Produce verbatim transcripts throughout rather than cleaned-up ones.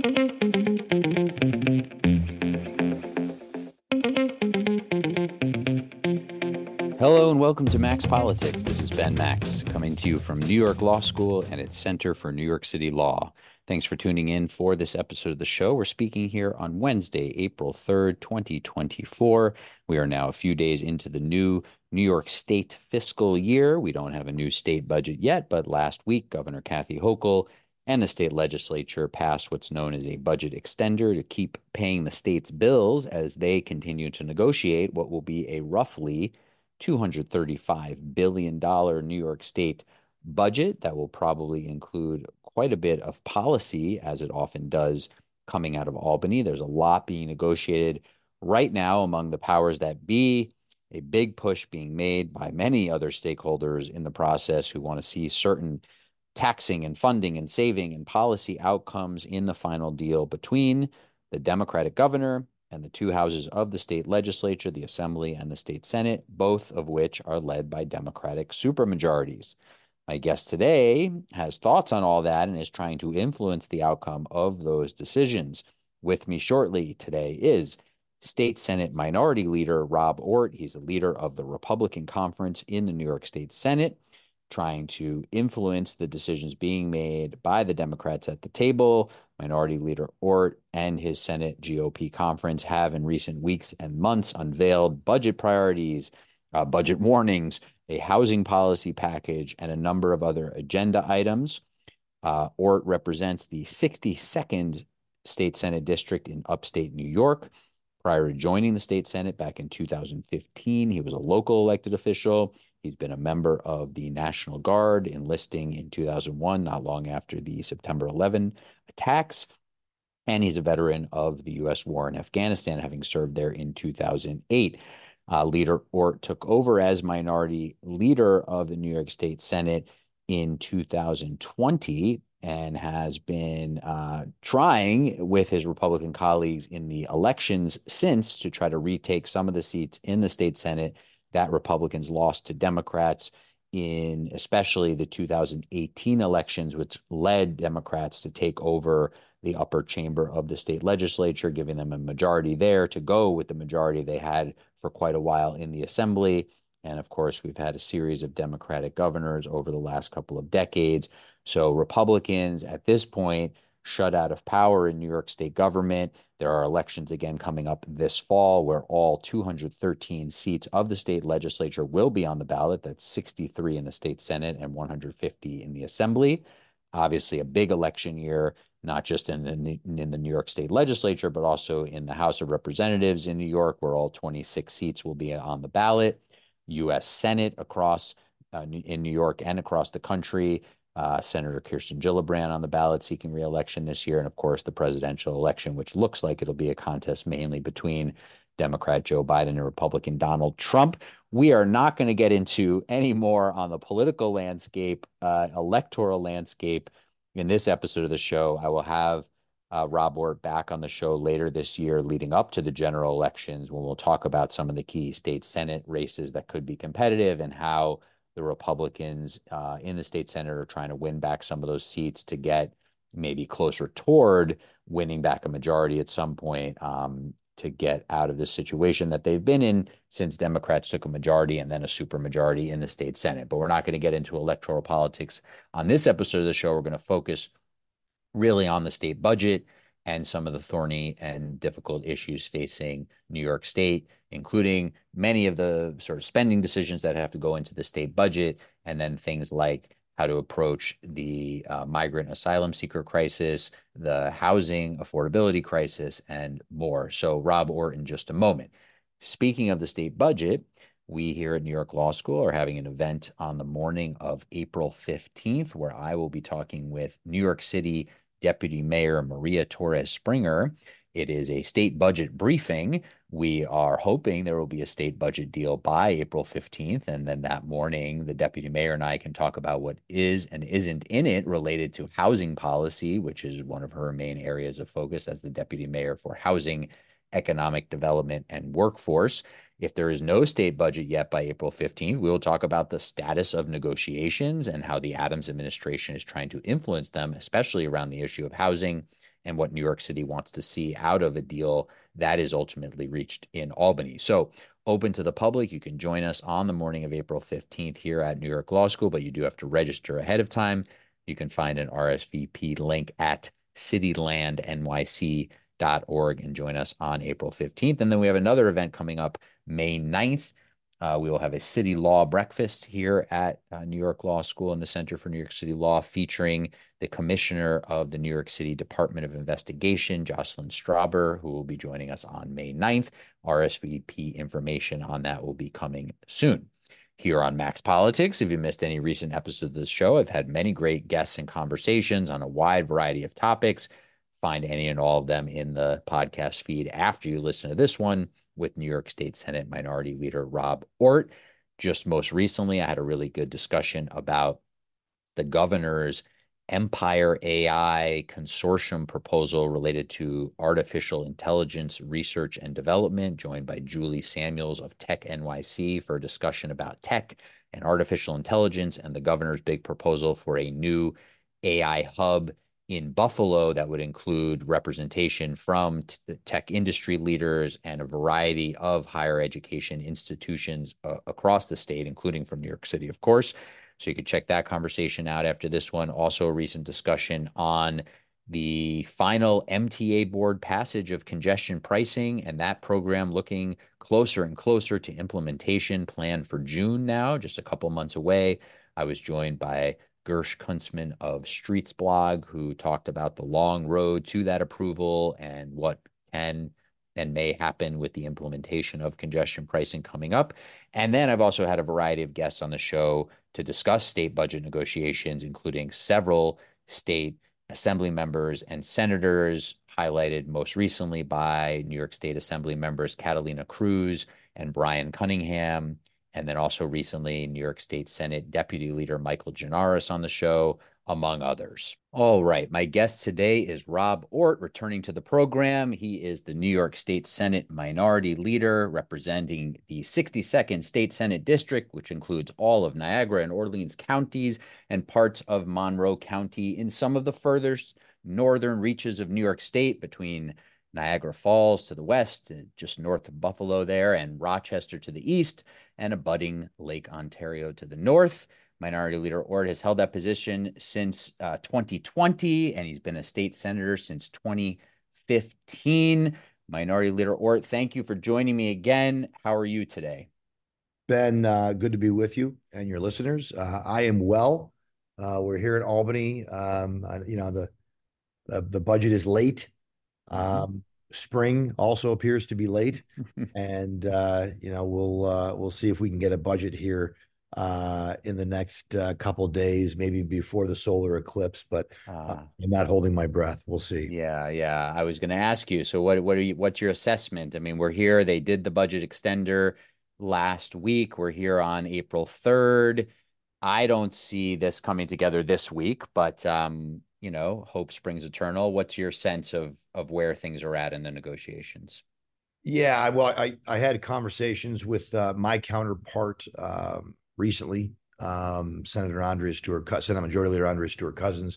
Hello and welcome to Max Politics. This is Ben Max, coming to you from New York Law School and its Center for New York City Law. Thanks for tuning in for this episode of the show. We're speaking here on Wednesday, April third, twenty twenty-four. We are now a few days into the new New York State fiscal year. We don't have a new state budget yet, but last week, Governor Kathy Hochul and the state legislature passed what's known as a budget extender to keep paying the state's bills as they continue to negotiate what will be a roughly two hundred thirty-five billion dollars New York State budget that will probably include quite a bit of policy, as it often does, coming out of Albany. There's a lot being negotiated right now among the powers that be, a big push being made by many other stakeholders in the process who want to see certain taxing and funding and saving and policy outcomes in the final deal between the Democratic governor and the two houses of the state legislature, the Assembly and the state Senate, both of which are led by Democratic supermajorities. My guest today has thoughts on all that and is trying to influence the outcome of those decisions. With me shortly today is State Senate Minority Leader Rob Ortt. He's a leader of the Republican Conference in the New York State Senate, trying to influence the decisions being made by the Democrats at the table. Minority Leader Ortt and his Senate G O P conference have in recent weeks and months unveiled budget priorities, uh, budget warnings, a housing policy package, and a number of other agenda items. Uh, Ortt represents the sixty-second State Senate District in upstate New York. Prior to joining the State Senate back in two thousand fifteen, he was a local elected official. He's been a member of the National Guard, enlisting in two thousand one, not long after the September eleventh attacks. And he's a veteran of the U S war in Afghanistan, having served there in two thousand eight. Uh, Leader Ortt took over as minority leader of the New York State Senate in two thousand twenty and has been uh, trying with his Republican colleagues in the elections since to try to retake some of the seats in the state Senate that Republicans lost to Democrats in especially the two thousand eighteen elections, which led Democrats to take over the upper chamber of the state legislature, giving them a majority there to go with the majority they had for quite a while in the Assembly. And of course, we've had a series of Democratic governors over the last couple of decades. So Republicans at this point shut out of power in New York State government. There are elections again coming up this fall where all two hundred thirteen seats of the state legislature will be on the ballot. That's sixty-three in the state Senate and one hundred fifty in the Assembly. Obviously a big election year, not just in the, in the New York State legislature, but also in the House of Representatives in New York, where all twenty-six seats will be on the ballot. U S Senate across uh, in New York and across the country. Uh, Senator Kirsten Gillibrand on the ballot seeking re-election this year. And of course, the presidential election, which looks like it'll be a contest mainly between Democrat Joe Biden and Republican Donald Trump. We are not going to get into any more on the political landscape, uh, electoral landscape in this episode of the show. I will have uh, Rob Ortt back on the show later this year leading up to the general elections when we'll talk about some of the key state Senate races that could be competitive and how the Republicans uh, in the state Senate are trying to win back some of those seats to get maybe closer toward winning back a majority at some point um, to get out of this situation that they've been in since Democrats took a majority and then a supermajority in the state Senate. But we're not going to get into electoral politics on this episode of the show. We're going to focus really on the state budget and some of the thorny and difficult issues facing New York State, including many of the sort of spending decisions that have to go into the state budget, and then things like how to approach the uh, migrant asylum seeker crisis, the housing affordability crisis, and more. So Rob Ortt in just a moment. Speaking of the state budget, we here at New York Law School are having an event on the morning of April fifteenth, where I will be talking with New York City Deputy Mayor Maria Torres Springer. It is a state budget briefing. We are hoping there will be a state budget deal by April fifteenth. And then that morning, the deputy mayor and I can talk about what is and isn't in it related to housing policy, which is one of her main areas of focus as the deputy mayor for housing, economic development, and workforce. If there is no state budget yet by April fifteenth, we will talk about the status of negotiations and how the Adams administration is trying to influence them, especially around the issue of housing. and what New York City wants to see out of a deal that is ultimately reached in Albany. So open to the public. You can join us on the morning of April fifteenth here at New York Law School, but you do have to register ahead of time. You can find an R S V P link at cityland N Y C dot org and join us on April fifteenth. And then we have another event coming up May ninth. Uh, we will have a city law breakfast here at uh, New York Law School and the Center for New York City Law, featuring the commissioner of the New York City Department of Investigation, Jocelyn Strauber, who will be joining us on May ninth. R S V P information on that will be coming soon. Here on Max Politics, if you missed any recent episodes of this show, I've had many great guests and conversations on a wide variety of topics. Find any and all of them in the podcast feed after you listen to this one with New York State Senate Minority Leader Rob Ortt. Just most recently, I had a really good discussion about the governor's Empire A I consortium proposal related to artificial intelligence research and development, joined by Julie Samuels of Tech N Y C for a discussion about tech and artificial intelligence and the governor's big proposal for a new A I hub in Buffalo that would include representation from the tech industry leaders and a variety of higher education institutions uh, across the state, including from New York City, of course. So you could check that conversation out after this one. Also, a recent discussion on the final M T A board passage of congestion pricing and that program looking closer and closer to implementation, planned for June now, just a couple months away. I was joined by Gersh Kuntzman of Streets Blog, who talked about the long road to that approval and what can and may happen with the implementation of congestion pricing coming up. And then I've also had a variety of guests on the show to discuss state budget negotiations, including several state assembly members and senators, highlighted most recently by New York State Assembly members Catalina Cruz and Brian Cunningham. And then also recently, New York State Senate Deputy Leader Michael Gianaris on the show, among others. All right, my guest today is Rob Ortt, returning to the program. He is the New York State Senate Minority Leader, representing the sixty-second State Senate District, which includes all of Niagara and Orleans counties and parts of Monroe County in some of the furthest northern reaches of New York State, between Niagara Falls to the west, just north of Buffalo there, and Rochester to the east, and abutting Lake Ontario to the north. Minority Leader Ortt has held that position since uh, twenty twenty, and he's been a state senator since twenty fifteen. Minority Leader Ortt, thank you for joining me again. How are you today? Ben, uh, good to be with you and your listeners. Uh, I am well. Uh, we're here in Albany. Um, you know, the, the the budget is late. Um, mm-hmm. Spring also appears to be late, and uh, you know we'll uh, we'll see if we can get a budget here uh, in the next uh, couple of days, maybe before the solar eclipse. But uh, uh, I'm not holding my breath. We'll see. Yeah, yeah. I was going to ask you. So, what what are you? What's your assessment? I mean, we're here. They did the budget extender last week. We're here on April third. I don't see this coming together this week, but um, you know, hope springs eternal. What's your sense of of where things are at in the negotiations? Yeah, well, I I had conversations with uh, my counterpart um, recently, um, Senator Andrea Stewart, Senate Majority Leader Andrea Stewart Cousins.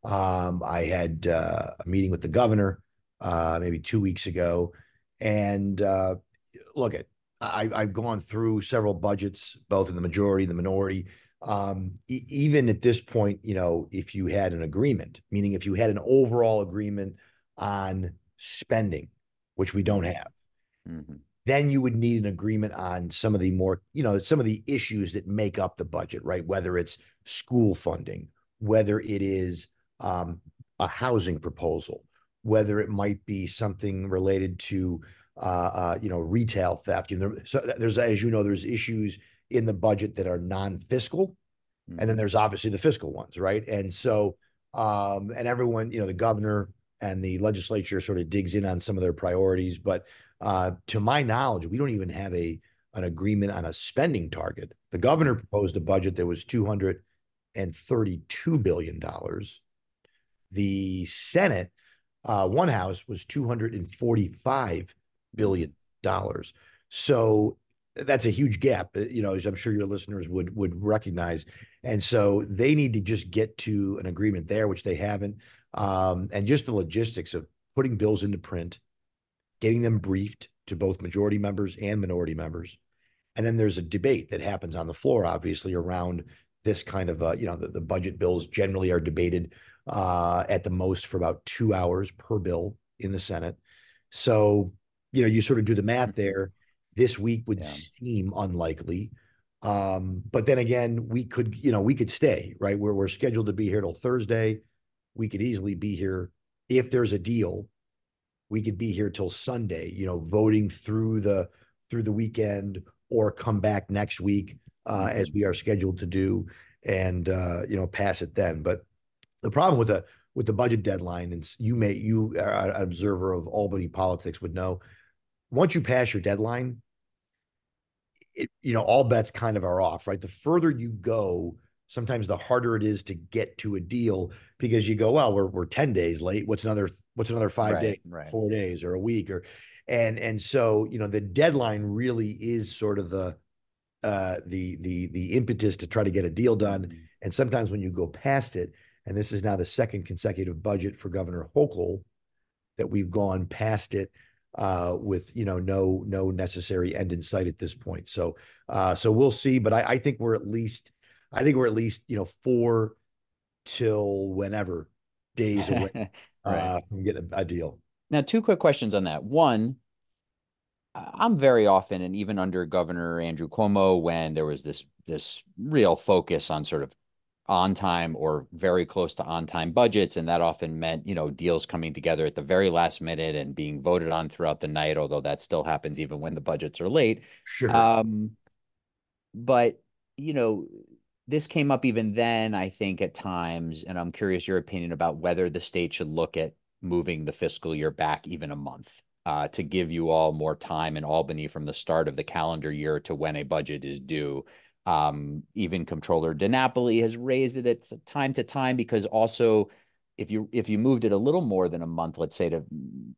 Um, I had uh, a meeting with the governor uh, maybe two weeks ago, and uh, look at I, I've gone through several budgets, both in the majority, the minority. Um, e- even at this point, you know, if you had an agreement, meaning if you had an overall agreement on spending, which we don't have, mm-hmm. then you would need an agreement on some of the more, you know, some of the issues that make up the budget, right? Whether it's school funding, whether it is um, a housing proposal, whether it might be something related to, uh, uh, you know, retail theft. You know, so there's, as you know, there's issues in the budget that are non-fiscal, mm-hmm. and then there's obviously the fiscal ones, right? And so, um, and everyone, you know, the governor and the legislature sort of digs in on some of their priorities, but uh, to my knowledge, we don't even have a an agreement on a spending target. The governor proposed a budget that was two hundred thirty-two billion dollars. The Senate, uh, one house, was two hundred forty-five billion dollars. So that's a huge gap, you know, as I'm sure your listeners would would recognize. And so they need to just get to an agreement there, which they haven't. Um, and just the logistics of putting bills into print, getting them briefed to both majority members and minority members. And then there's a debate that happens on the floor, obviously, around this kind of, uh, you know, the, the budget bills generally are debated uh, at the most for about two hours per bill in the Senate. So, you know, you sort of do the math there. This week would Yeah. seem unlikely. Um, but then again, we could, you know, we could stay, right? We're, we're scheduled to be here till Thursday. We could easily be here if there's a deal. We could be here till Sunday, you know, voting through the through the weekend or come back next week uh, Mhm. as we are scheduled to do, and uh, you know, pass it then. But the problem with the with the budget deadline, and you may you are an observer of Albany politics would know, once you pass your deadline, it, you know, all bets kind of are off, right? The further you go, sometimes the harder it is to get to a deal because you go, well, we're we're ten days late. What's another what's another five days, Right, right. four days, or a week, or and and so you know the deadline really is sort of the uh the the the impetus to try to get a deal done. Mhm. And sometimes when you go past it, and this is now the second consecutive budget for Governor Hochul that we've gone past it uh, with you know no no necessary end in sight at this point. So uh, so we'll see, but I, I think we're at least I think we're at least you know four till whenever days away Right. uh, from getting a, a deal. Now, two quick questions on that. One, I- I'm very often, and even under Governor Andrew Cuomo, when there was this this real focus on sort of on time or very close to on time budgets, and that often meant, you know, deals coming together at the very last minute and being voted on throughout the night, although that still happens even when the budgets are late. Sure. Um, but, you know, this came up even then, I think, at times, and I'm curious your opinion about whether the state should look at moving the fiscal year back even a month uh, to give you all more time in Albany from the start of the calendar year to when a budget is due. Um, even Comptroller DiNapoli has raised it at time to time because also if you if you moved it a little more than a month, let's say to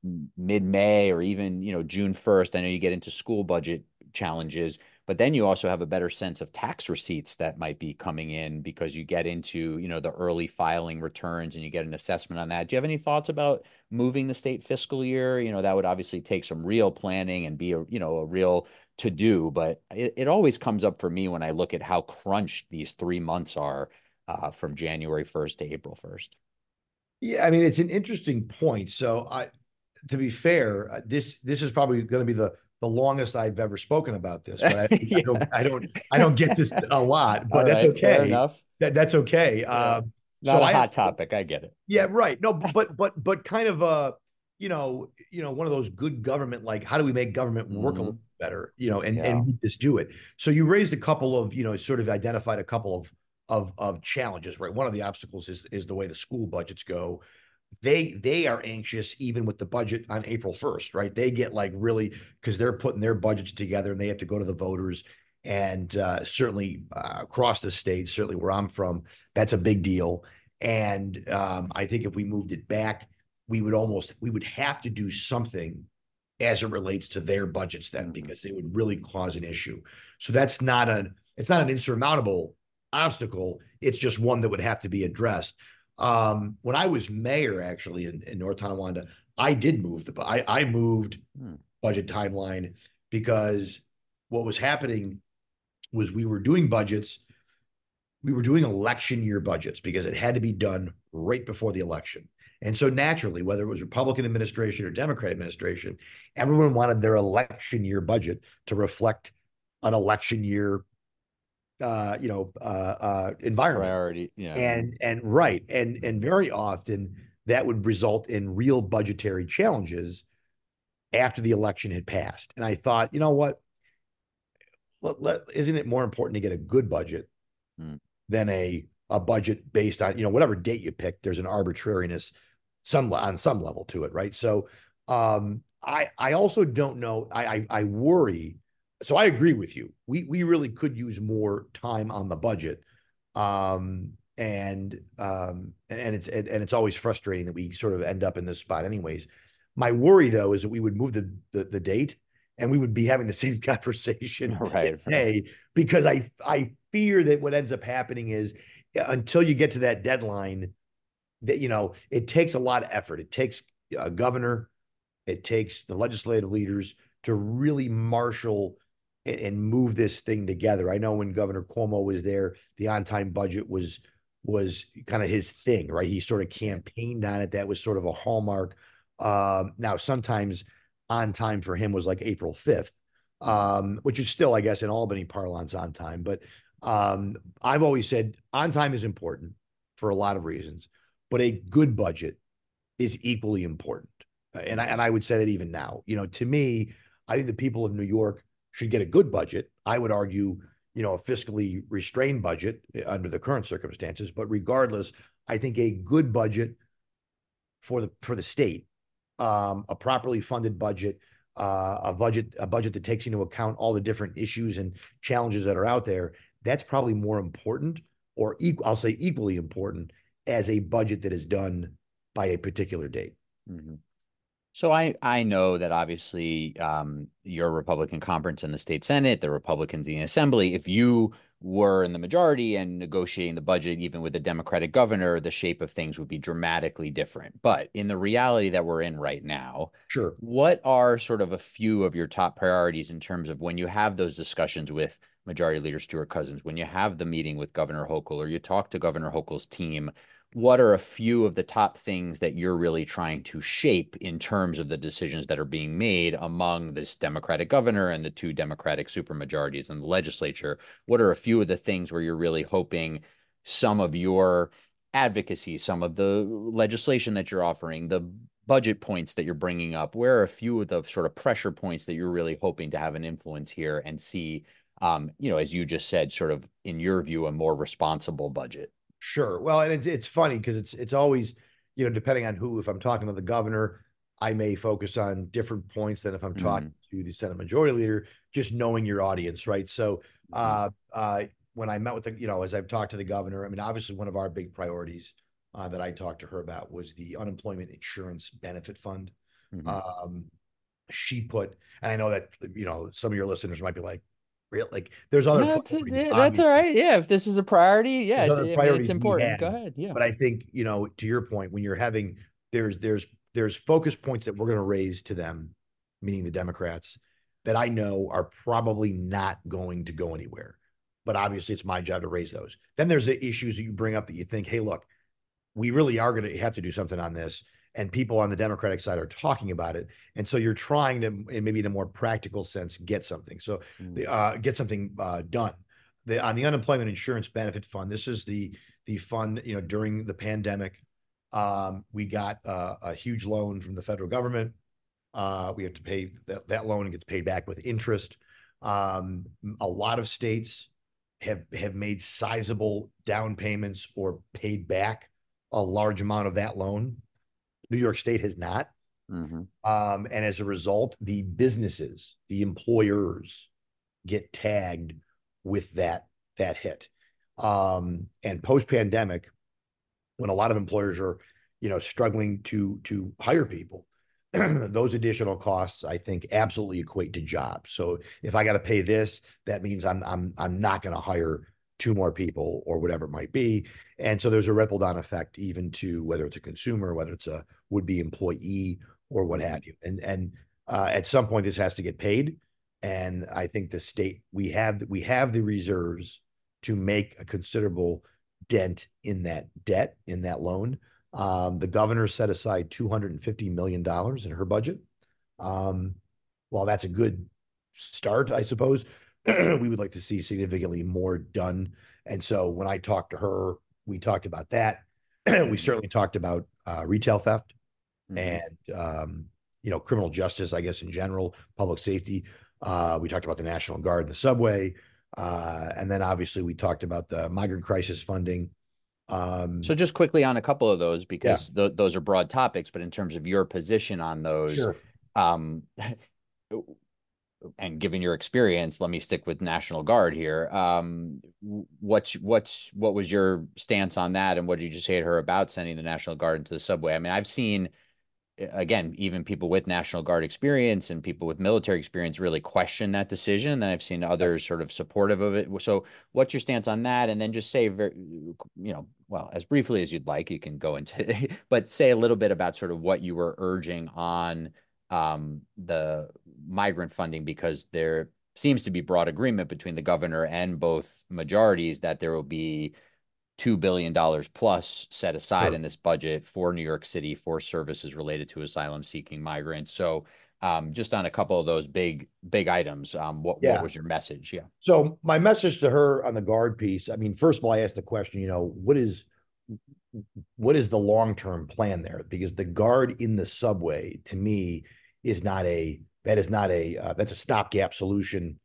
mid-May or even, you know, June first, I know you get into school budget challenges, but then you also have a better sense of tax receipts that might be coming in because you get into, you know, the early filing returns and you get an assessment on that. Do you have any thoughts about moving the state fiscal year? You know, that would obviously take some real planning and be a, you know, a real to do, but it, it always comes up for me when I look at how crunched these three months are uh, from January first to April first. Yeah, I mean it's an interesting point. So I, to be fair, uh, this this is probably going to be the the longest I've ever spoken about this, but I, I don't Yeah. I don't I don't get this a lot, All but that's right. Fair okay. enough. That that's okay. Yeah. Um, Not so a I have hot topic. I get it. yeah, right. No, but but but kind of uh, you know, you know, one of those good government, like how do we make government work a little Hmm. better, you know, and Yeah. and just do it. So you raised a couple of, you know, sort of identified a couple of of of challenges, right? One of the obstacles is is the way the school budgets go. They they are anxious even with the budget on April first, right? They get like really because they're putting their budgets together and they have to go to the voters. And uh, certainly uh, across the state, certainly where I'm from, that's a big deal. And um, I think if we moved it back, we would almost we would have to do something as it relates to their budgets then, Mhm. because it would really cause an issue. So that's not an it's not an insurmountable obstacle. It's just one that would have to be addressed. Um, when I was mayor, actually in, in North Tonawanda, I did move the I, I moved Hmm. budget timeline because what was happening was we were doing budgets we were doing election year budgets because it had to be done right before the election. And so naturally, whether it was Republican administration or Democrat administration, everyone wanted their election year budget to reflect an election year, uh, you know, uh, uh, environment. Priority. Yeah. And and right, and and very often that would result in real budgetary challenges after the election had passed. And I thought, you know what? Let, let, isn't it more important to get a good budget Hmm. than a a budget based on, you know, whatever date you pick? There's an arbitrariness some on some level to it, right? So um I I also don't know. I I, I worry. So I agree with you. We we really could use more time on the budget. Um and um and it's and, and it's always frustrating that we sort of end up in this spot anyways. My worry though is that we would move the the, the date and we would be having the same conversation Right. Right. today because I I fear that what ends up happening is until you get to that deadline, that, you know, it takes a lot of effort. It takes a governor, it takes the legislative leaders to really marshal and, and move this thing together. I know when Governor Cuomo was there, the on-time budget was was kind of his thing, right? He sort of campaigned on it. That was sort of a hallmark. Um, now, sometimes on time for him was like April fifth, um, which is still, I guess, in Albany parlance on time. But um, I've always said on time is important for a lot of reasons, but a good budget is equally important. And I, and I would say that even now, you know, to me, I think the people of New York should get a good budget. I would argue, you know, a fiscally restrained budget under the current circumstances. But regardless, I think a good budget for the for the state, um, a properly funded budget, uh, a budget a budget that takes into account all the different issues and challenges that are out there. That's probably more important, or equal, I'll say equally important, as a budget that is done by a particular date. Mm-hmm. So I I know that obviously um, your Republican conference in the state Senate, the Republicans in the Assembly, if you were in the majority and negotiating the budget, even with a Democratic governor, the shape of things would be dramatically different. But in the reality that we're in right now, Sure. what are sort of a few of your top priorities in terms of when you have those discussions with Majority Leader Stewart Cousins, when you have the meeting with Governor Hochul, or you talk to Governor Hochul's team? What are a few of the top things that you're really trying to shape in terms of the decisions that are being made among this Democratic governor and the two Democratic supermajorities in the legislature? What are a few of the things where you're really hoping some of your advocacy, some of the legislation that you're offering, the budget points that you're bringing up, where are a few of the sort of pressure points that you're really hoping to have an influence here and see, um, you know, as you just said, sort of in your view, a more responsible budget? Sure. Well, and it's it's funny because it's it's always, you know, depending on who, if I'm talking to the governor, I may focus on different points than if I'm talking Mm, to the Senate Majority Leader, just knowing your audience, right? So mm, uh uh when I met with the, you know, as I've talked to the governor, I mean, obviously one of our big priorities uh, that I talked to her about was the unemployment insurance benefit fund. mhm. Um, she put, and I know that, you know, some of your listeners might be like, real, like there's other No, that's priorities, yeah, that's all obviously right. Yeah, if this is a priority, yeah, there's it's, other I mean, it's priorities we important. Go have, ahead. Yeah. but I think, you know, to your point, when you're having there's there's there's focus points that we're going to raise to them, meaning the Democrats, that I know are probably not going to go anywhere. But obviously, it's my job to raise those. Then there's the issues that you bring up that you think, hey, look, we really are going to have to do something on this. And people on the Democratic side are talking about it. And so you're trying to, maybe in a more practical sense, get something. So the Mm, uh, get something uh, done. The, on the unemployment insurance benefit fund, this is the the fund, you know, during the pandemic. Um, we got uh, a huge loan from the federal government. Uh, we have to pay that, that loan gets paid back with interest. Um, a lot of states have have made sizable down payments or paid back a large amount of that loan. New York State has not. mhm. Um, and as a result, the businesses, the employers get tagged with that that hit. Um, and post pandemic, when a lot of employers are, you know, struggling to to hire people, those additional costs, I think, absolutely equate to jobs. So if I got to pay this, that means I'm I'm I'm not going to hire two more people or whatever it might be. And so there's a ripple down effect even to whether it's a consumer, whether it's a would-be employee or what Mhm. have you. And and uh, at some point this has to get paid. And I think the state we have we have the reserves to make a considerable dent in that debt, in that loan. Um, the governor set aside two hundred fifty million dollars in her budget. Um, while that's a good start, I suppose, we would like to see significantly more done. And so when I talked to her, we talked about that. We Mhm. certainly talked about uh, retail theft Mhm. and, um, you know, criminal justice, I guess, in general, public safety. Uh, we talked about the National Guard and the subway. Uh, and then obviously we talked about the migrant crisis funding. So Um, just quickly on a couple of those, yeah, because th those are broad topics, but in terms of your position on those, sure. um, and given your experience, let me stick with National Guard here. Um, what's what's what was your stance on that, and what did you say to her about sending the National Guard into the subway? I mean, I've seen again, even people with National Guard experience and people with military experience really question that decision. And then I've seen Yes. others sort of supportive of it. So, what's your stance on that? And then just say, very, you know, well, as briefly as you'd like, you can go into, but say a little bit about sort of what you were urging on um, the migrant funding, because there seems to be broad agreement between the governor and both majorities that there will be two billion dollars plus set aside Sure. in this budget for New York City for services related to asylum seeking migrants. So um, just on a couple of those big, big items, um, what, what Yeah. was your message? Yeah. So my message to her on the guard piece, I mean, first of all, I asked the question, you know, what is what is the long-term plan there? Because the guard in the subway, to me, is not a that is not a uh, that's a stopgap solution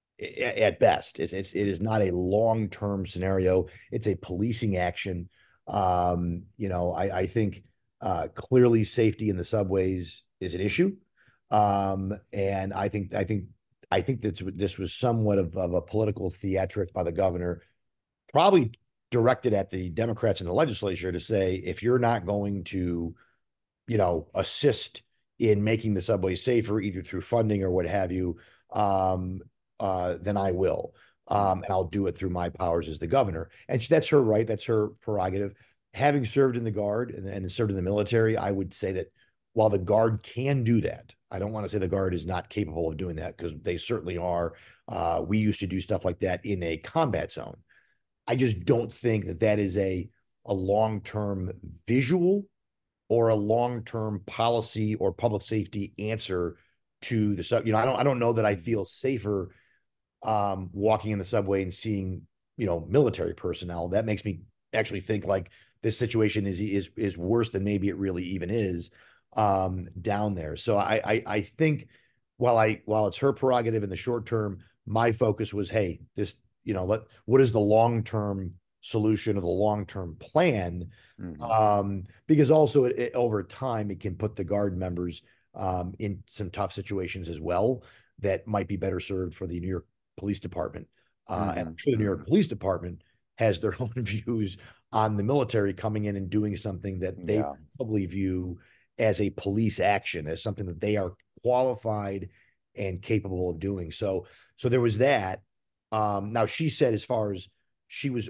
at best. It's, it's it is not a long-term scenario. It's a policing action. Um, you know, I, I think uh, clearly safety in the subways is an issue. Um, and I think I think I think that this was somewhat of, of a political theatric by the governor, probably directed at the Democrats in the legislature to say, if you're not going to, you know, assist in making the subway safer, either through funding or what have you, um, uh, then I will. Um, and I'll do it through my powers as the governor. And she, that's her right. That's her prerogative. Having served in the Guard and, and served in the military, I would say that while the Guard can do that, I don't want to say the Guard is not capable of doing that, because they certainly are. Uh, we used to do stuff like that in a combat zone. I just don't think that that is a, a long-term visual or a long-term policy or public safety answer to the sub. You know, I don't I don't know that I feel safer um, walking in the subway and seeing, you know, military personnel. That makes me actually think like this situation is is is worse than maybe it really even is um, down there. So I, I I think while I while it's her prerogative in the short term, my focus was, hey, this, you know, let what is the long term solution or the long term plan? Mm-hmm. Um, because also it, it, over time it can put the Guard members um, in some tough situations as well that might be better served for the New York Police Department. Uh, and I'm sure the New Mm-hmm. York Police Department has their own views on the military coming in and doing something that they Yeah. probably view as a police action, as something that they are qualified and capable of doing. So, so there was that. Um, now she said, as far as she was,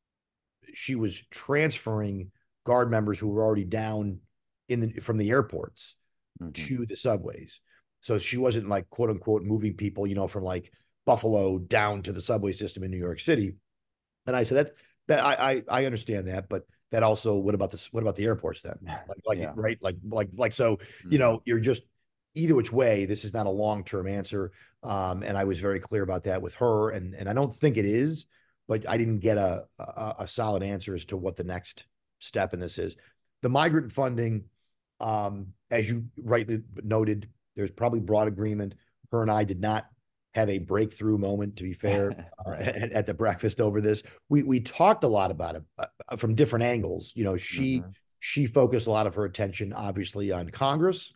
she was transferring Guard members who were already down in the from the airports Mm-hmm. to the subways. So she wasn't like quote unquote moving people, you know, from like Buffalo down to the subway system in New York City. And I said that that I I, I understand that, but that also, what about this? What about the airports then? Like like Yeah. right like like like so you Mm-hmm. know you're just either which way. This is not a long term answer, um, and I was very clear about that with her, and and I don't think it is, but I didn't get a a, a solid answer as to what the next step in this is. The migrant funding, um, as you rightly noted, there's probably broad agreement. Her and I did not have a breakthrough moment, to be fair, uh, Right. at, at the breakfast over this. We we talked a lot about it uh, from different angles. You know, she Mm-hmm. she focused a lot of her attention, obviously, on Congress.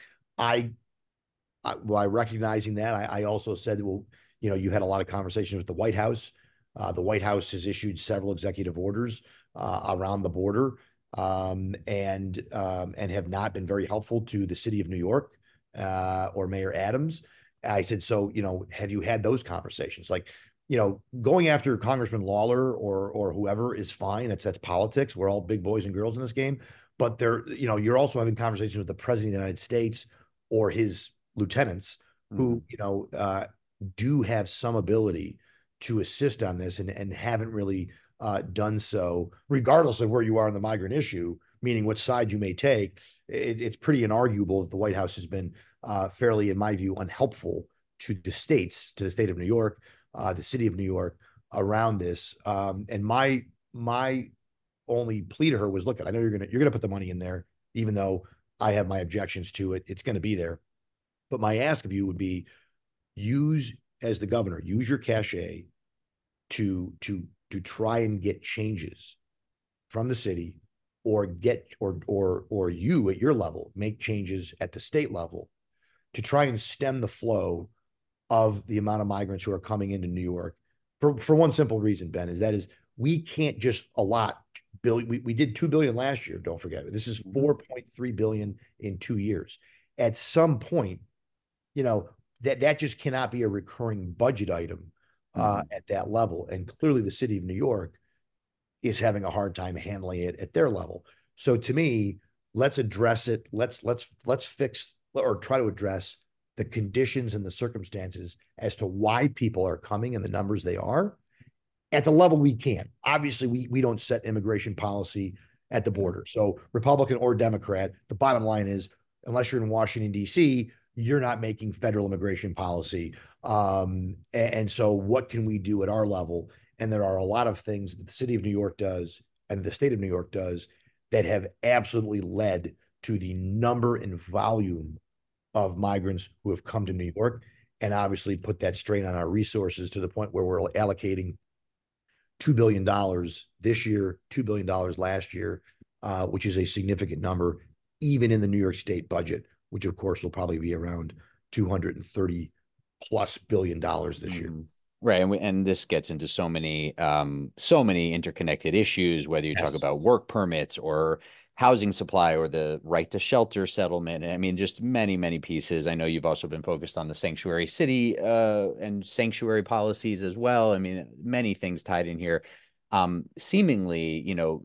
I, I while recognizing that, I, I also said, well, you know, you had a lot of conversations with the White House. Uh, the White House has issued several executive orders uh, around the border, um, and um, and have not been very helpful to the city of New York uh, or Mayor Adams. I said, so, you know, have you had those conversations? Like, you know, going after Congressman Lawler or or whoever is fine. That's that's politics. We're all big boys and girls in this game. But there, you know, you're also having conversations with the president of the United States or his lieutenants Mm-hmm. who, you know, uh, do have some ability to assist on this, and, and haven't really uh, done so, regardless of where you are on the migrant issue, meaning what side you may take. It, it's pretty inarguable that the White House has been uh, fairly, in my view, unhelpful to the states, to the state of New York, uh, the city of New York around this. Um, and my my only plea to her was, look, I know you're gonna you're gonna put the money in there, even though I have my objections to it. It's going to be there. But my ask of you would be, use, as the governor, use your cachet to to to try and get changes from the city, or get or or or you at your level make changes at the state level to try and stem the flow of the amount of migrants who are coming into New York, for for one simple reason, Ben, is that is we can't just allot billion. We, we did two billion last year. Don't forget, this is Mhm. four point three billion in two years. At some point, you know, that that just cannot be a recurring budget item uh, Mhm. at that level. And clearly, the city of New York is having a hard time handling it at their level. So to me, let's address it. Let's let's let's fix or try to address the conditions and the circumstances as to why people are coming and the numbers they are at the level we can. Obviously, we we don't set immigration policy at the border. So Republican or Democrat, the bottom line is, unless you're in Washington, D C, you're not making federal immigration policy. Um, and, and so what can we do at our level? And there are a lot of things that the city of New York does and the state of New York does that have absolutely led to the number and volume of migrants who have come to New York, and obviously put that strain on our resources to the point where we're allocating two billion dollars this year, two billion dollars last year, uh, which is a significant number, even in the New York State budget, which of course will probably be around two hundred thirty plus billion dollars this year. Mhm. Right, and we, and this gets into so many um so many interconnected issues, whether you talk Yes. about work permits or housing supply or the right to shelter settlement. I mean, just many, many pieces. I know you've also been focused on the sanctuary city uh and sanctuary policies as well. I mean, many things tied in here. Um, seemingly, you know,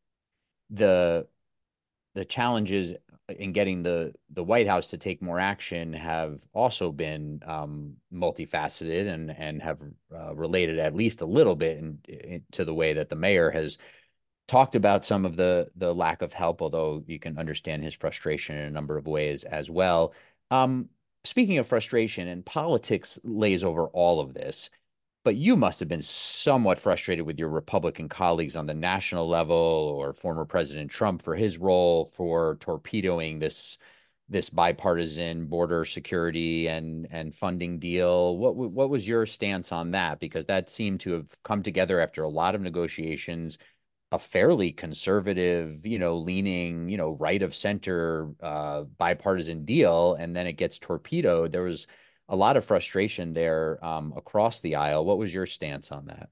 the the challenges in getting the the White House to take more action have also been um, multifaceted and and have uh, related at least a little bit in, in, to the way that the mayor has talked about some of the the lack of help, although you can understand his frustration in a number of ways as well. Um, Speaking of frustration, and politics lays over all of this, but you must have been somewhat frustrated with your Republican colleagues on the national level or former President Trump for his role for torpedoing this this bipartisan border security and and funding deal. What what was your stance on that? Because that seemed to have come together after a lot of negotiations, a fairly conservative, you know, leaning, you know, right of center uh, bipartisan deal, and then it gets torpedoed. There was a lot of frustration there um, across the aisle. What was your stance on that?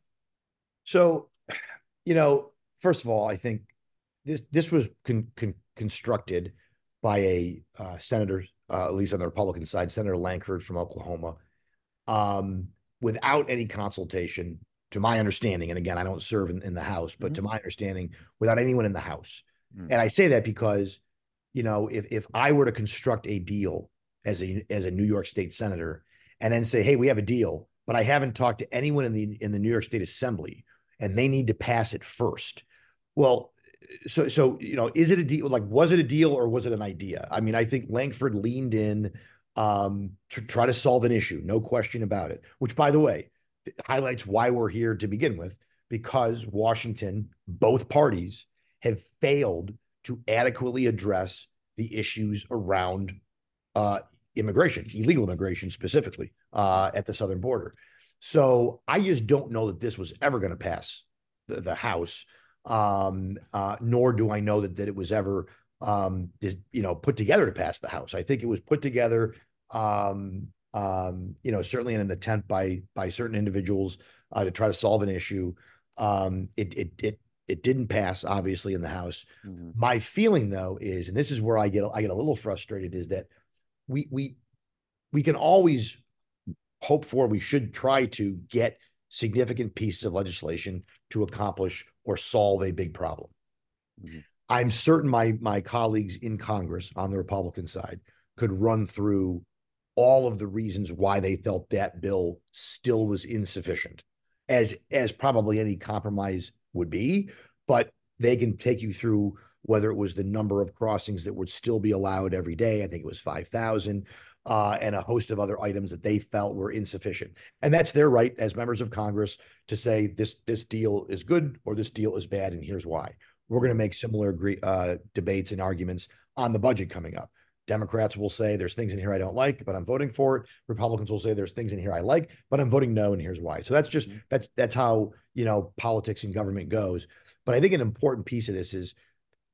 So, you know, first of all, I think this this was con, con, constructed by a uh, senator, uh, at least on the Republican side, Senator Lankford from Oklahoma, um, without any consultation, to my understanding. And again, I don't serve in, in the House, but Mm-hmm. to my understanding, without anyone in the House. Mm. And I say that because, you know, if if I were to construct a deal as a as a New York State senator and then say, hey, we have a deal, but I haven't talked to anyone in the in the New York State Assembly and they need to pass it first. Well, so so you know, is it a deal? Like, was it a deal or was it an idea? I mean, I think Lankford leaned in um, to try to solve an issue, no question about it. Which, by the way, highlights why we're here to begin with, because Washington, both parties, have failed to adequately address the issues around uh, immigration, illegal immigration specifically uh, at the southern border. So I just don't know that this was ever going to pass the, the House, um, uh, nor do I know that that it was ever um, this, you know, put together to pass the House. I think it was put together, um, um, you know, certainly in an attempt by by certain individuals uh, to try to solve an issue. Um, it it it it didn't pass, obviously, in the House. Mm-hmm. My feeling, though, is, and this is where I get I get a little frustrated, is that we we we can always hope for, we should try to get significant pieces of legislation to accomplish or solve a big problem. Mm-hmm. I'm certain my my colleagues in Congress on the Republican side could run through all of the reasons why they felt that bill still was insufficient, as as probably any compromise would be, but they can take you through whether it was the number of crossings that would still be allowed every day. I think it was five thousand, uh, and a host of other items that they felt were insufficient. And that's their right as members of Congress to say this this deal is good or this deal is bad, and here's why. We're going to make similar uh, debates and arguments on the budget coming up. Democrats will say there's things in here I don't like, but I'm voting for it. Republicans will say there's things in here I like, but I'm voting no, and here's why. So that's just that's that's how, you know, politics and government goes. But I think an important piece of this is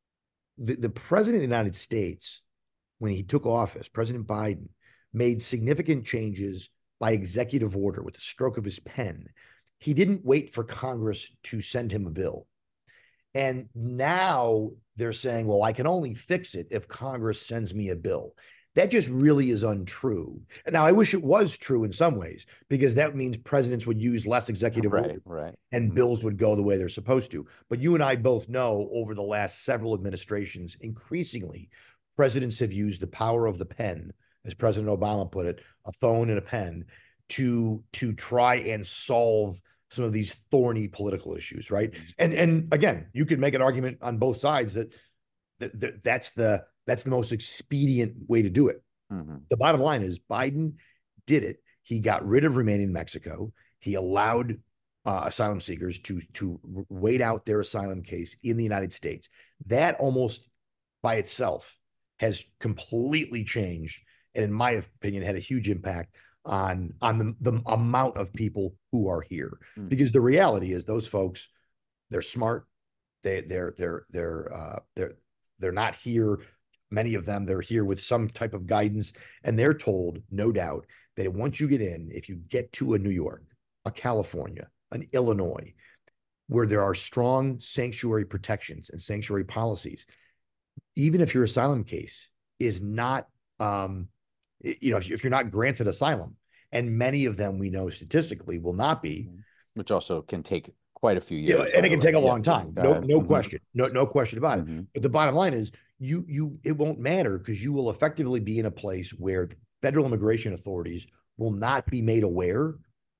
the, the president of the United States, when he took office, President Biden, made significant changes by executive order with the stroke of his pen. He didn't wait for Congress to send him a bill. And now they're saying, well, I can only fix it if Congress sends me a bill. That just really is untrue. Now, I wish it was true in some ways, because that means presidents would use less executive Right, order right. and Mm-hmm. bills would go the way they're supposed to. But you and I both know over the last several administrations, increasingly, presidents have used the power of the pen, as President Obama put it, a phone and a pen, to to try and solve some of these thorny political issues, right? And and again, you could make an argument on both sides that, that, that that's the that's the most expedient way to do it. Mm-hmm. The bottom line is Biden did it. He got rid of remaining in Mexico. He allowed uh, asylum seekers to to wait out their asylum case in the United States. That almost by itself has completely changed, and in my opinion, had a huge impact on on the, the amount of people who are here. Mm-hmm. Because the reality is, those folks, they're smart. They they're they're they're uh, they're they're not here. Many of them, they're here with some type of guidance, and they're told, no doubt, that once you get in, if you get to a New York, a California, an Illinois, where there are strong sanctuary protections and sanctuary policies, even if your asylum case is not, um, you know, if, if you're not granted asylum, and many of them we know statistically will not be, which also can take quite a few you know, years, and by it the can way. take a Yeah, long yeah, time. go No, ahead. no Mhm. question. No, no question about it. Mhm. But the bottom line is, you, you, it won't matter, because you will effectively be in a place where federal immigration authorities will not be made aware,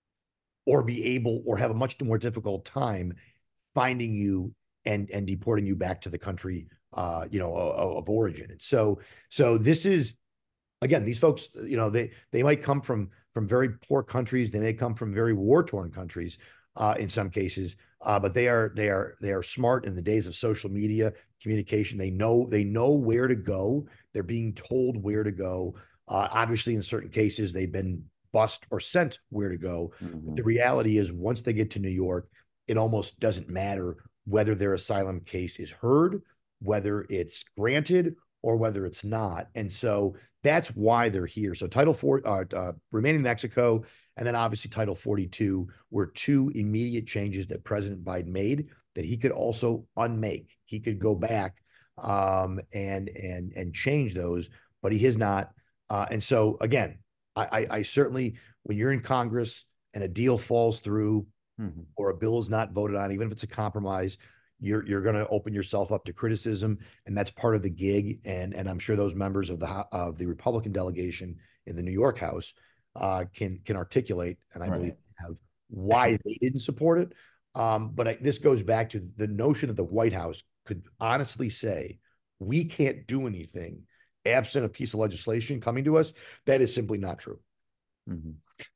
or be able, or have a much more difficult time finding you and and deporting you back to the country, uh, you know, of, of origin. And so, so this is, again, these folks, you know, they they might come from from very poor countries. They may come from very war torn countries, uh, in some cases, uh, but they are they are they are smart in the days of social media communication. They know they know where to go. They're being told where to go. Uh, obviously, in certain cases, they've been bussed or sent where to go. Mm-hmm. But the reality is, once they get to New York, it almost doesn't matter whether their asylum case is heard, whether it's granted, or whether it's not. And so that's why they're here. So Title four, uh, uh, remaining in Mexico, and then obviously Title forty-two were two immediate changes that President Biden made that he could also unmake. He could go back, um, and and and change those, but he has not. Uh, and so again, I, I, I certainly, when you're in Congress and a deal falls through, Mm-hmm. or a bill is not voted on, even if it's a compromise, you're you're going to open yourself up to criticism, and that's part of the gig. And and I'm sure those members of the of the Republican delegation in the New York House uh, can can articulate, and I Right. believe have, why they didn't support it. Um, but I, this goes back to the notion that the White House could honestly say, we can't do anything absent a piece of legislation coming to us. That is simply not true. Mm-hmm.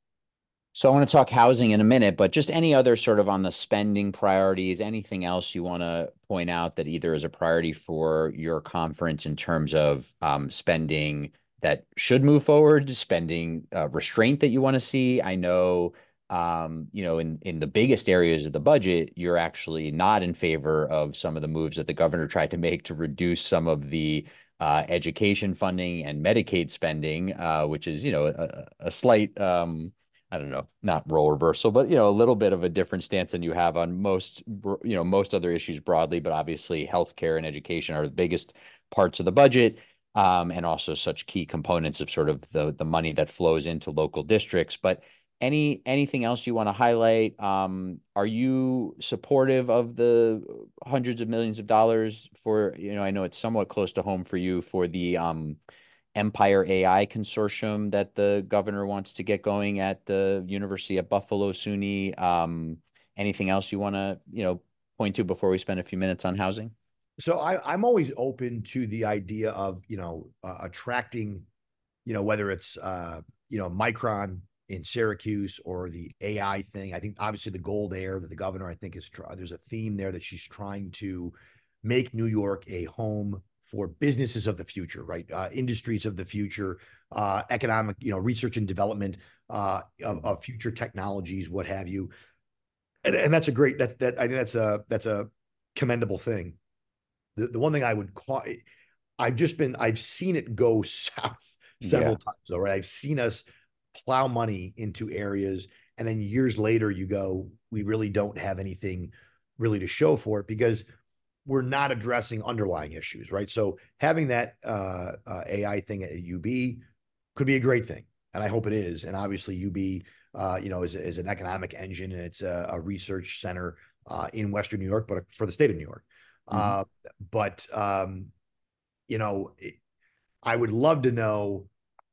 So I want to talk housing in a minute, but just any other sort of on the spending priorities, anything else you want to point out that either is a priority for your conference in terms of um, spending that should move forward, spending uh, restraint that you want to see? I know, um, you know, in, in the biggest areas of the budget, you're actually not in favor of some of the moves that the governor tried to make to reduce some of the uh, education funding and Medicaid spending, uh, which is, you know, a, a slight, um, I don't know, not role reversal, but, you know, a little bit of a different stance than you have on most, you know, most other issues broadly, but obviously healthcare and education are the biggest parts of the budget, um, and also such key components of sort of the, the money that flows into local districts. But any, anything else you want to highlight? Um, are you supportive of the hundreds of millions of dollars for, you know, I know it's somewhat close to home for you, for the, um, Empire A I consortium that the governor wants to get going at the University of Buffalo S U N Y? Um, anything else you want to, you know, point to before we spend a few minutes on housing? So I, I'm always open to the idea of, you know, uh, attracting, you know, whether it's, uh, you know, Micron in Syracuse or the A I thing. I think obviously the goal there that the governor, I think, is try, there's a theme there that she's trying to make New York a home for businesses of the future, right? Uh, industries of the future, uh, economic, you know, research and development uh, of, of future technologies, what have you. And, and that's a great, that, that, I think that's a, that's a commendable thing. The, the one thing I would call, I've just been, I've seen it go south several Yeah. times, all right? I've seen us plow money into areas, and then years later you go, we really don't have anything really to show for it, because we're not addressing underlying issues, right? So having that uh, uh, A I thing at U B could be a great thing, and I hope it is. And obviously, U B, uh, you know, is, is an economic engine, and it's a, a research center uh, in Western New York, but for the state of New York. Mhm. Uh, but um, you know, it, I would love to know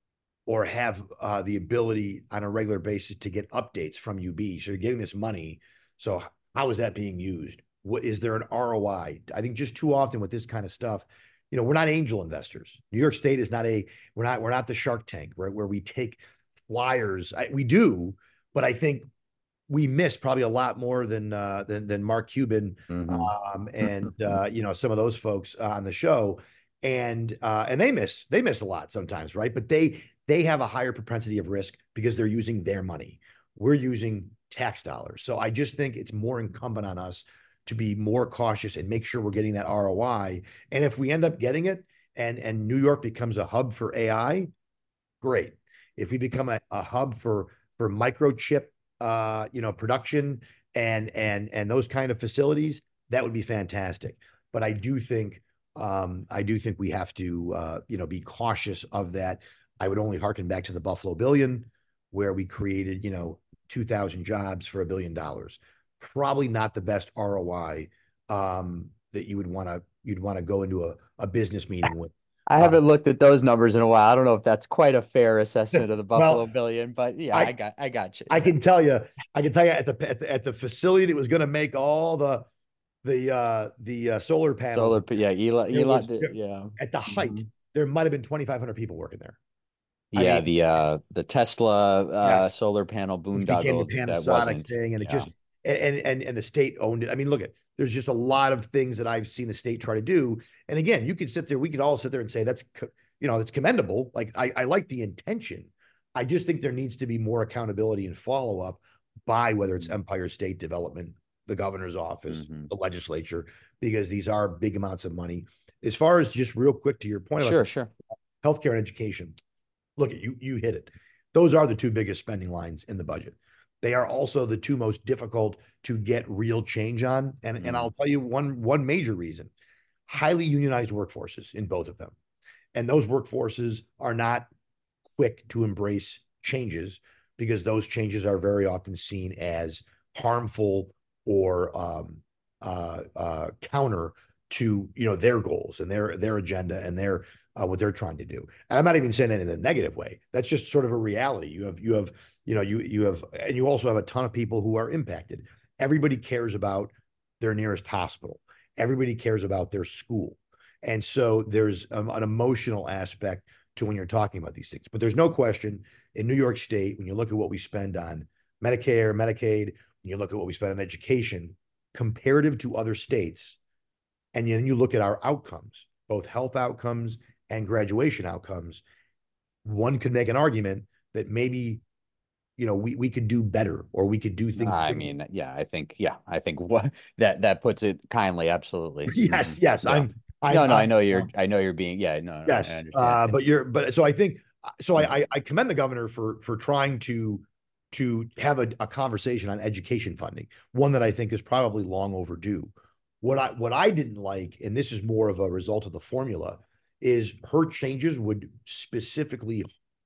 or have uh, the ability on a regular basis to get updates from U B. So you're getting this money. So how is that being used? What is there an R O I? I think just too often with this kind of stuff, you know, we're not angel investors. New York State is not a we're not we're not the Shark Tank, right? Where we take flyers. I, we do, but I think we missed probably a lot more than uh, than than Mark Cuban Mhm. um, and uh, you know some of those folks uh, on the show, and uh, and they miss they miss a lot sometimes, right? But they they have a higher propensity of risk because they're using their money. We're using tax dollars, so I just think it's more incumbent on us to be more cautious and make sure we're getting that R O I. And if we end up getting it, and and New York becomes a hub for A I, great. If we become a, a hub for for microchip, uh, you know, production and and and those kind of facilities, that would be fantastic. But I do think um, I do think we have to uh, you know be cautious of that. I would only harken back to the Buffalo Billion, where we created you know two thousand jobs for a billion dollars. Probably not the best R O I um, that you would want to you'd want to go into a, a business meeting with. I Uh, haven't looked at those numbers in a while. I don't know if that's quite a fair assessment of the Buffalo well, Billion, but yeah, I I got I got you. I Yeah. can tell you, I can tell you at the at the, at the facility that was going to make all the the uh, the uh, solar panels. Solar, yeah, Eli, There Eli, was the- yeah. at the height, Mhm. there might have been twenty-five hundred people working there. I Yeah, mean, the uh the Tesla uh yes, solar panel which became the boondoggle that Panasonic wasn't. thing, and it Yeah. just and and and the state owned it. I mean, look at there's just a lot of things that I've seen the state try to do. And again, you could sit there, we could all sit there and say that's you know that's commendable. Like I, I like the intention. I just think there needs to be more accountability and follow up by whether it's Empire State Development, the governor's office, Mm-hmm. the legislature, because these are big amounts of money. As far as just real quick to your point about Sure, sure. healthcare and education, look at you, you hit it. Those are the two biggest spending lines in the budget. They are also the two most difficult to get real change on. And, and Mm. I'll tell you one, one major reason: highly unionized workforces in both of them. And those workforces are not quick to embrace changes because those changes are very often seen as harmful or um, uh, uh, counter to you know their goals and their their agenda and their uh, what they're trying to do. And I'm not even saying that in a negative way. That's just sort of a reality. You have you have you know you you have and you also have a ton of people who are impacted. Everybody cares about their nearest hospital. Everybody cares about their school. And so there's um, an emotional aspect to when you're talking about these things. But there's no question in New York State, when you look at what we spend on Medicare, Medicaid, when you look at what we spend on education, comparative to other states, and then you look at our outcomes, both health outcomes and graduation outcomes, one could make an argument that maybe you know we we could do better or we could do things I differently. mean, yeah, I think, yeah, I think what that that puts it kindly, absolutely. Hmm. Yes, yes, Yeah. I'm I'm No, no, I I'm know uh, you're, I know you're being, yeah, no, no, I yes, understand. uh, And but you're but so I think so mm, I I commend the governor for for trying to to have a, a conversation on education funding, one that I think is probably long overdue. What I what I didn't like, and this is more of a result of the formula, is her changes would specifically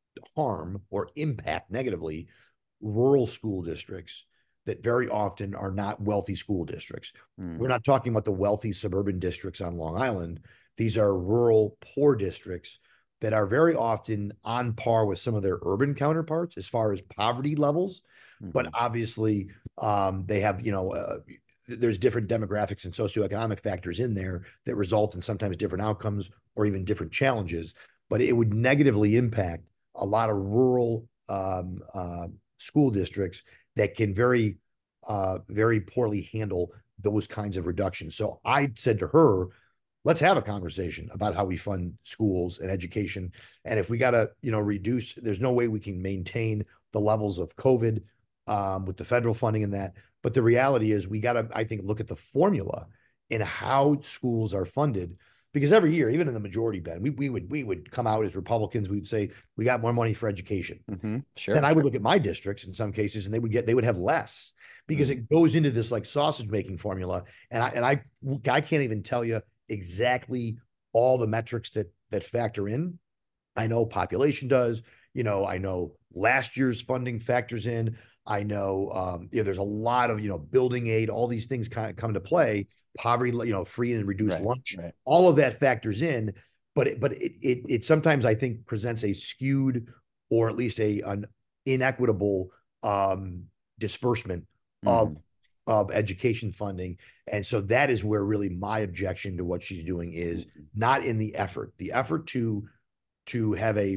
harm or impact negatively rural school districts that very often are not wealthy school districts. We're mm, not talking about the wealthy suburban districts on Long Island. These are rural, poor districts that are very often on par with some of their urban counterparts as far as poverty levels. But mhm. obviously, um, they have, you know, uh, there's different demographics and socioeconomic factors in there that result in sometimes different outcomes or even different challenges. But it would negatively impact a lot of rural um, uh, school districts that can very, uh, very poorly handle those kinds of reductions. So I said to her, let's have a conversation about how we fund schools and education. And if we got to, you know, reduce, there's no way we can maintain the levels of COVID um, with the federal funding and that. But the reality is we got to, I think, look at the formula and how schools are funded because every year, even in the majority, Ben, we we would we would come out as Republicans. We'd say we got more money for education. Mm-hmm. Then Sure. I would look at my districts in some cases, and they would get they would have less because Mm. it goes into this like sausage making formula. And I and I I can't even tell you exactly all the metrics that that factor in. I know population does. You know, I know last year's funding factors in. I know, um, you know, there's a lot of, you know, building aid, all these things kind of come into play. Poverty, you know, free and reduced Right. lunch, Right. all of that factors in. But it, but it, it, it sometimes I think presents a skewed or at least a an inequitable um, disbursement of Mm-hmm. of education funding. And so that is where really my objection to what she's doing is Mm-hmm. not in the effort. The effort to to have a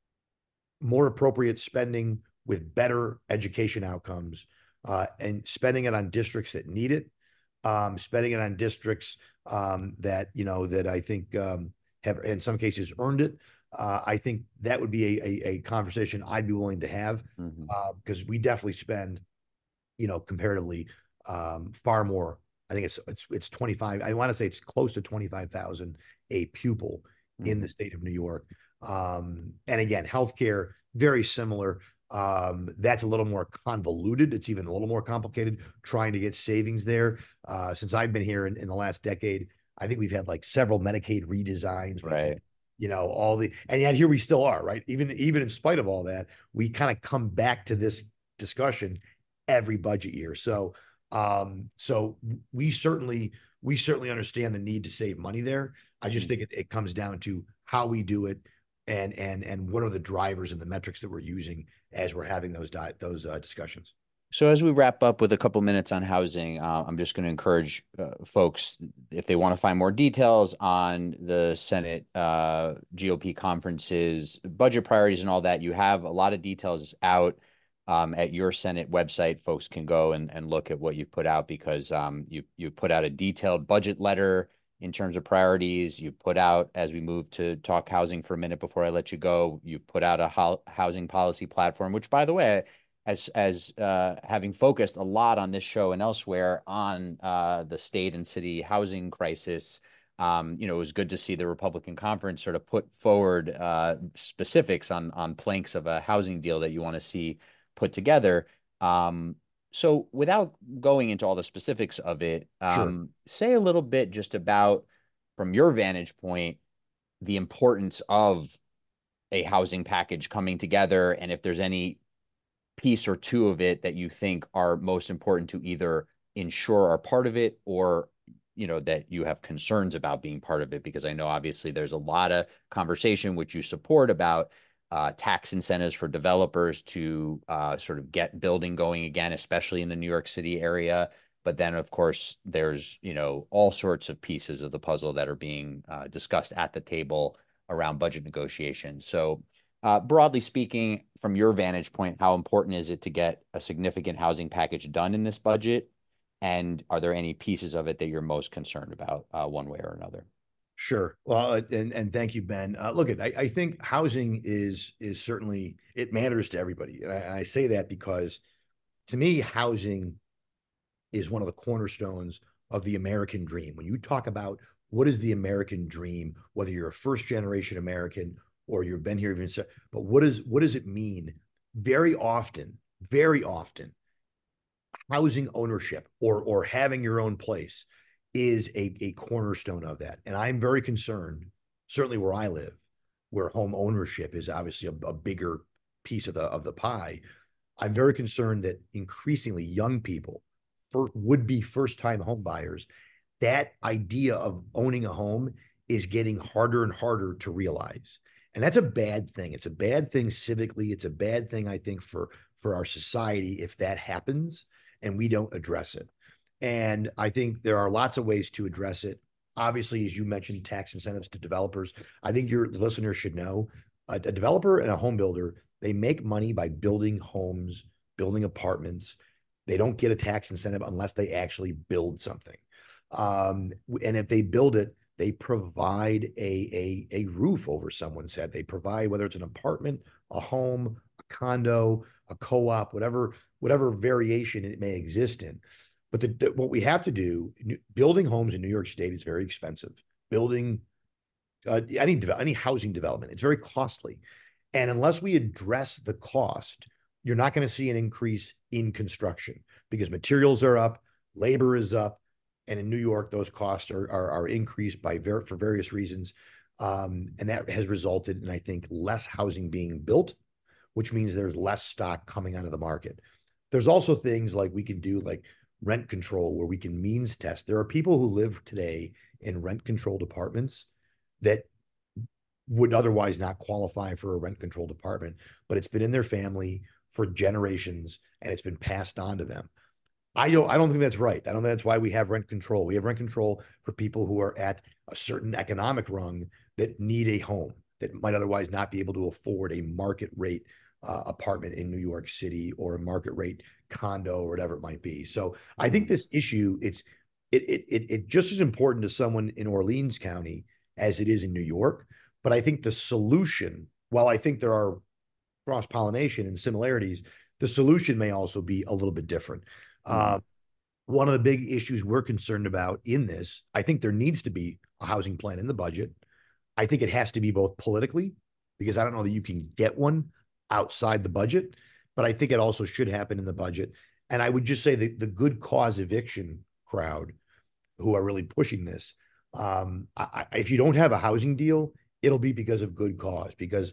more appropriate spending with better education outcomes, uh, and spending it on districts that need it, um, spending it on districts um, that you know that I think um, have in some cases earned it. Uh, I think that would be a, a, a conversation I'd be willing to have Mm-hmm. uh, because we definitely spend, you know, comparatively um, far more. I think it's it's it's twenty-five. I want to say it's close to twenty-five thousand a pupil in Mm-hmm. the state of New York. Um, and again, healthcare very similar. Um, that's a little more convoluted. It's even a little more complicated trying to get savings there. Uh, since I've been here in, in the last decade, I think we've had like several Medicaid redesigns. We've had, Right. you know, all the, and yet here we still are, right? Even even in spite of all that, we kind of come back to this discussion every budget year. So um, so we certainly we certainly understand the need to save money there. I just think Mm-hmm. it, it comes down to how we do it and and and what are the drivers and the metrics that we're using as we're having those di- those uh, discussions. So as we wrap up with a couple minutes on housing, uh, I'm just going to encourage uh, folks if they want to find more details on the Senate uh, G O P conferences, budget priorities, and all that. You have a lot of details out um, at your Senate website. Folks can go and, and look at what you've put out because um, you you put out a detailed budget letter in terms of priorities. You've put out, as we move to talk housing for a minute before I let you go, you've put out a ho housing policy platform, which, by the way, as as uh, having focused a lot on this show and elsewhere on uh, the state and city housing crisis, um, you know, it was good to see the Republican conference sort of put forward uh, specifics on on planks of a housing deal that you want to see put together. Um, so, without going into all the specifics of it, Sure. um, say a little bit just about, from your vantage point, the importance of a housing package coming together, and if there's any piece or two of it that you think are most important to either ensure are part of it or you know that you have concerns about being part of it, because I know obviously there's a lot of conversation which you support about uh, tax incentives for developers to uh, sort of get building going again, especially in the New York City area. But then, of course, there's you know all sorts of pieces of the puzzle that are being uh, discussed at the table around budget negotiations. So uh, broadly speaking, from your vantage point, how important is it to get a significant housing package done in this budget? And are there any pieces of it that you're most concerned about, uh, one way or another? Sure. Well, uh, and and thank you, Ben. Uh, look, at I, I think housing is is certainly it matters to everybody, and I, and I say that because to me, housing is one of the cornerstones of the American dream. When you talk about what is the American dream, whether you're a first generation American or you've been here even, but what is what does it mean? Very often, very often, housing ownership or or having your own place is a, a cornerstone of that. And I'm very concerned, certainly where I live, where home ownership is obviously a, a bigger piece of the of the pie. I'm very concerned that increasingly young people for would be first time home buyers, that idea of owning a home is getting harder and harder to realize. And that's a bad thing. It's a bad thing civically. It's a bad thing, I think, for for our society if that happens and we don't address it. And I think there are lots of ways to address it. Obviously, as you mentioned, tax incentives to developers. I think your listeners should know a, a developer and a home builder, they make money by building homes, building apartments. They don't get a tax incentive unless they actually build something. Um, and if they build it, they provide a, a, a roof over someone's head. They provide, whether it's an apartment, a home, a condo, a co-op, whatever, whatever variation it may exist in. But the, the, what we have to do, building homes in New York State is very expensive. Building uh, any any housing development. It's very costly, and unless we address the cost, you're not going to see an increase in construction because materials are up, labor is up, and in New York, those costs are are, are increased by ver- for various reasons, um, and that has resulted in, I think, less housing being built, which means there's less stock coming onto the market. There's also things like we can do like rent control where we can means test. There are people who live today in rent controlled apartments that would otherwise not qualify for a rent controlled apartment, but it's been in their family for generations and it's been passed on to them. I don't I don't think that's right. I don't think that's why we have rent control. We have rent control for people who are at a certain economic rung that need a home that might otherwise not be able to afford a market rate uh, apartment in New York City or a market rate condo or whatever it might be. So I think this issue it's it it it, it just as important to someone in Orleans County as it is in New York. But I think the solution, while I think there are cross pollination and similarities, the solution may also be a little bit different. Mm-hmm. Uh, one of the big issues we're concerned about in this, I think there needs to be a housing plan in the budget. I think it has to be both politically, because I don't know that you can get one outside the budget, but I think it also should happen in the budget. And I would just say that the good cause eviction crowd who are really pushing this, um, I, if you don't have a housing deal, it'll be because of good cause, because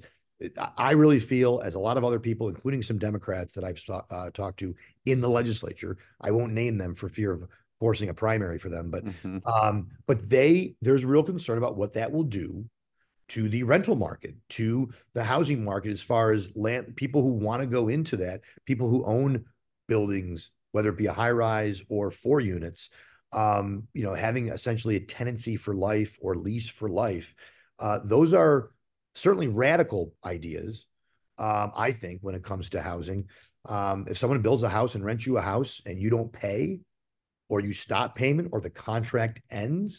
I really feel, as a lot of other people, including some Democrats that I've uh, talked to in the legislature, I won't name them for fear of forcing a primary for them, but Mm-hmm. um, but they there's real concern about what that will do to the rental market, to the housing market, as far as land people who want to go into that, people who own buildings, whether it be a high rise or four units, um, you know, having essentially a tenancy for life or lease for life. Uh, those are certainly radical ideas, um, I think, when it comes to housing. Um, if someone builds a house and rents you a house and you don't pay, or you stop payment, or the contract ends,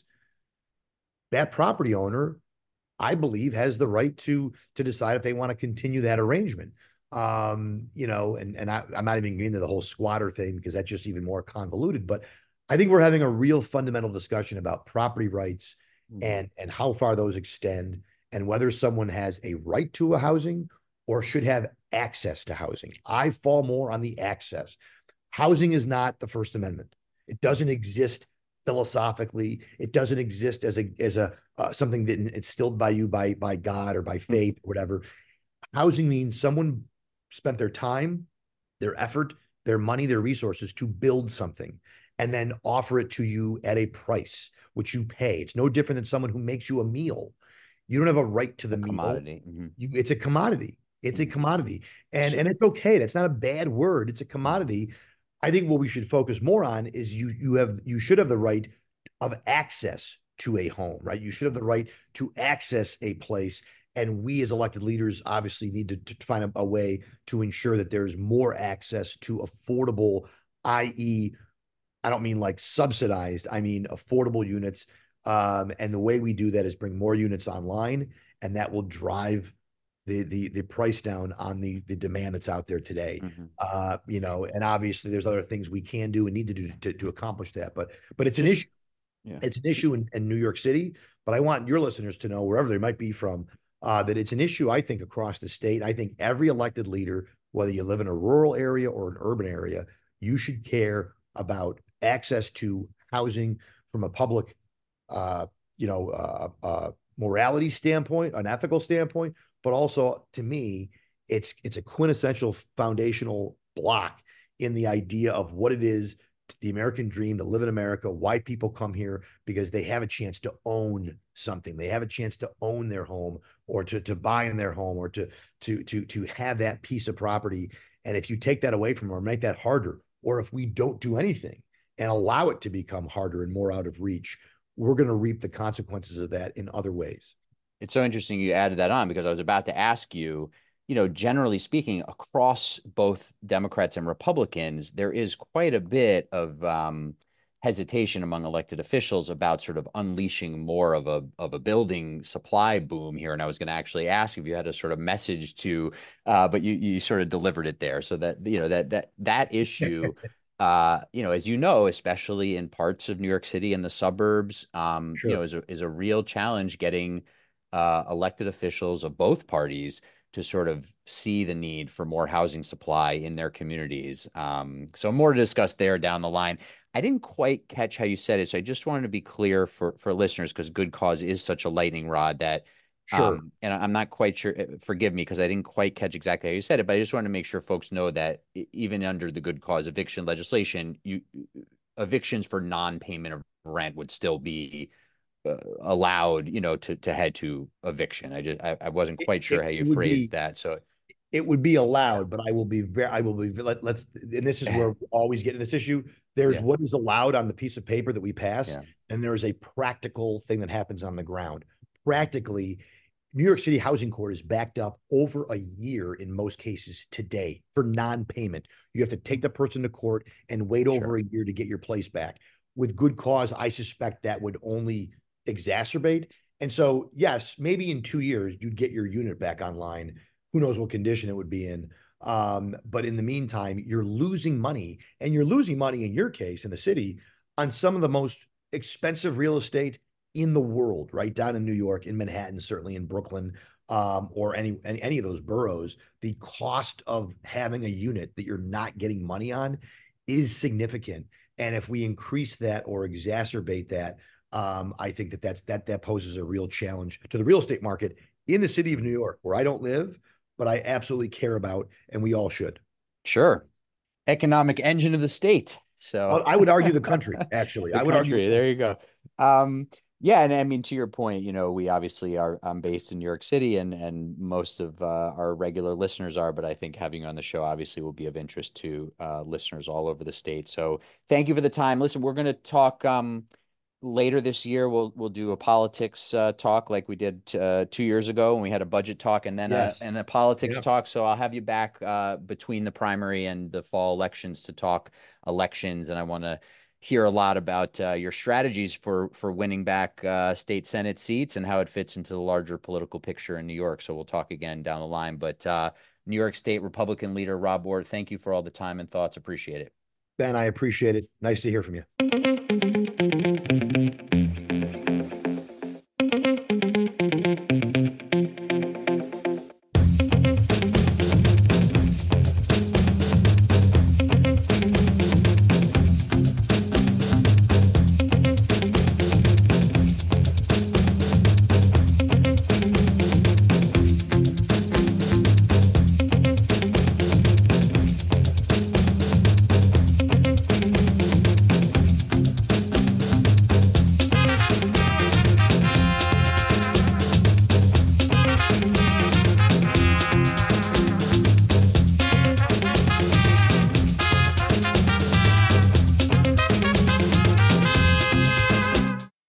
that property owner, I believe, has the right to to decide if they want to continue that arrangement. Um, you know, and and I, I'm not even getting into the whole squatter thing because that's just even more convoluted. But I think we're having a real fundamental discussion about property rights and and how far those extend, and whether someone has a right to a housing or should have access to housing. I fall more on the access. Housing is not the First Amendment. It doesn't exist philosophically. It doesn't exist as a as a uh, something that instilled by you by by God or by faith or whatever. Housing means someone spent their time, their effort, their money, their resources to build something and then offer it to you at a price which you pay. It's no different than someone who makes you a meal. You don't have a right to the A meal. commodity. Mm-hmm. You, it's a commodity. It's a Mm-hmm. commodity. And So, and it's okay. That's not a bad word. It's a commodity. I think what we should focus more on is you you have you should have the right of access to a home, right? You should have the right to access a place. And we as elected leaders obviously need to, to find a, a way to ensure that there's more access to affordable, i e, I don't mean like subsidized, I mean affordable units. Um, and the way we do that is bring more units online, and that will drive the the the price down on the the demand that's out there today. mm-hmm. Uh, you know, and obviously there's other things we can do and need to do to, to accomplish that. But but it's an Just issue. yeah. It's an issue in, in New York City. But I want your listeners to know, wherever they might be from, uh, that it's an issue, I think, across the state. I think every elected leader, whether you live in a rural area or an urban area, you should care about access to housing from a public, uh, you know, uh, uh, morality standpoint, an ethical standpoint, but also to me, it's it's a quintessential foundational block in the idea of what it is, the American dream, to live in America, why people come here, because they have a chance to own something. They have a chance to own their home, or to to buy in their home, or to to to to have that piece of property. And if you take that away from them or make that harder, or if we don't do anything and allow it to become harder and more out of reach, we're going to reap the consequences of that in other ways. It's so interesting you added that on because I was about to ask you, you know, generally speaking, across both Democrats and Republicans, there is quite a bit of um, hesitation among elected officials about sort of unleashing more of a of a building supply boom here. And I was going to actually ask if you had a sort of message to, uh, but you you sort of delivered it there. So that you know that that that issue. Uh, you know, as you know, especially in parts of New York City and the suburbs, um, you know, Sure. is a is a real challenge getting uh, elected officials of both parties to sort of see the need for more housing supply in their communities. Um, so more to discuss there down the line. I didn't quite catch how you said it, so I just wanted to be clear for for listeners because good cause is such a lightning rod that Sure. um, and I'm not quite sure, uh, forgive me, because I didn't quite catch exactly how you said it, but I just want to make sure folks know that e- even under the good cause eviction legislation, you evictions for non-payment of rent would still be uh, allowed, you know, to to head to eviction. I just I, I wasn't It, quite it, sure how you it would phrased be that. So it would be allowed, but I will be very, I will be, let, let's, and this is where we always get in this issue. There's yeah, what is allowed on the piece of paper that we pass, yeah, and there is a practical thing that happens on the ground. Practically, New York City Housing Court is backed up over a year in most cases today for non-payment. You have to take the person to court and wait over sure, a year to get your place back. With good cause, I suspect that would only exacerbate. And so, yes, maybe in two years you'd get your unit back online. Who knows what condition it would be in? Um, but in the meantime, you're losing money, and you're losing money in your case in the city on some of the most expensive real estate in the world, right down in New York, in Manhattan, certainly in Brooklyn, um, or any, any any of those boroughs. The cost of having a unit that you're not getting money on is significant, and if we increase that or exacerbate that, um, I think that that's that that poses a real challenge to the real estate market in the city of New York, where I don't live, but I absolutely care about, and we all should. sure. Economic engine of the state. So I would argue the country, actually. the I would argue country. the There country. you go. Um, yeah, and I mean to your point, you know, we obviously are. I'm based in New York City, and and most of uh, our regular listeners are. But I think having you on the show obviously will be of interest to uh, listeners all over the state. So thank you for the time. Listen, we're going to talk. Um, later this year we'll we'll do a politics uh, talk like we did uh, two years ago when we had a budget talk and then a Yes. and a politics Yeah. talk. So I'll have you back uh, between the primary and the fall elections to talk elections, and I want to hear a lot about uh, your strategies for for winning back uh, state Senate seats and how it fits into the larger political picture in New York. So we'll talk again down the line. But uh, New York State Republican leader Rob Ward, thank you for all the time and thoughts. Appreciate it. Ben, I appreciate it. Nice to hear from you.